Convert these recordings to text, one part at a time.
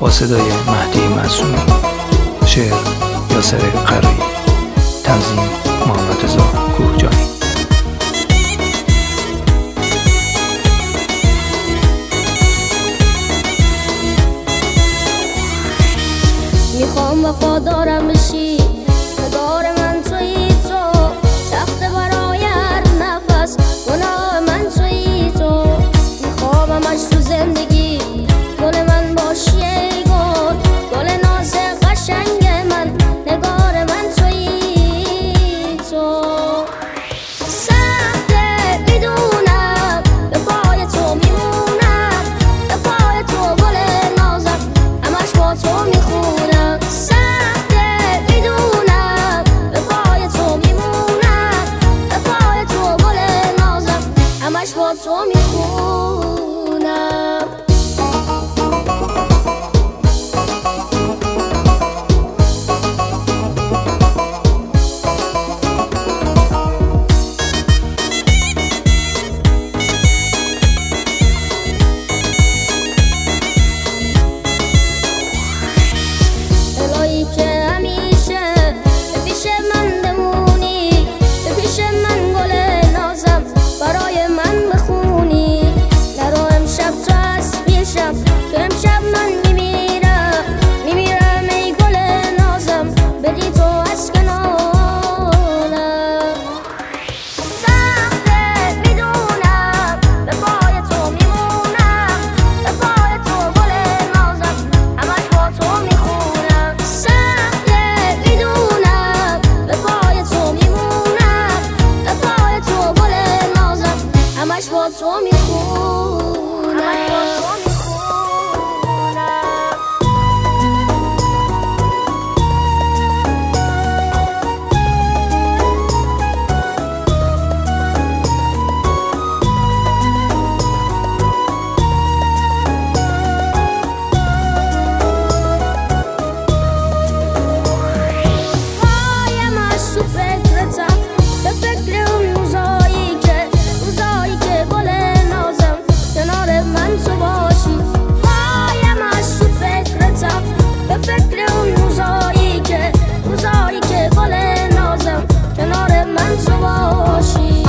با صدای مهدی معصومی، شعر یاسر قرایی، تنظیم محمد رضا کوهجانی. میخوام وفادارم بشی، نگار من تویی تو، سخت برای هر نفس گناه من تویی تو. میخوام همش تو زندگی گل من باشی، ای گل، گل ناز قشنگ من، نگار من تویی تو. سخته میدونم، به پای تو میمونم، به پای تو گل نازم، همش با تو میخونم. سخته میدونم، به پای تو میمونم، به پای تو گل نازم، همش با تو میخونم. الهی که همیشه به پیش من بمونی، به پیش من گل نازم برای من بخونی. نرو امشب تو از پیشم، که امشب من میمیرم، میمیرم ای گل نازم، بدی تو از کنارم. سخته میدونم، به پای تو میمونم، به پای تو گل نازم، همش با تو میخونم. سخته میدونم، به پای تو میمونم، به پای تو گل نازم، همش با تو میخونم. پایم از تو فکرتم، به فکر اون روزایی که گل نازم کنار من تو باشی. پایم از تو فکرتم، به فکر اون روزایی که گل نازم کنار من تو باشی.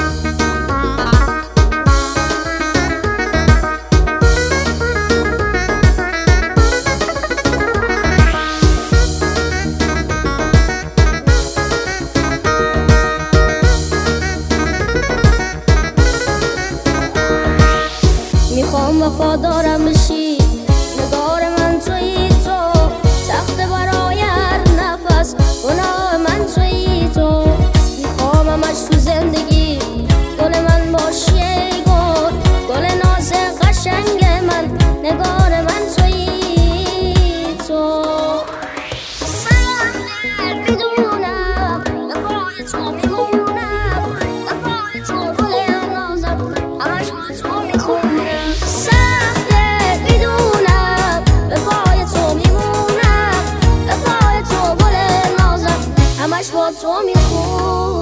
میخوام وفادارم بشی، نگار من تویی تو، سخت برای هر نفس گناه من تویی تو. میخوام همش تو زندگی گل من باشی، ای گل، گل ناز قشنگ من، نگار من تویی تو. سخته میدونم، به پای تو میمونم، به پای تو گل نازم، همش با تو میخونم. سخته میدونم، به پای تو میمونم، به پای تو گل نازم، همش با تو میخونم.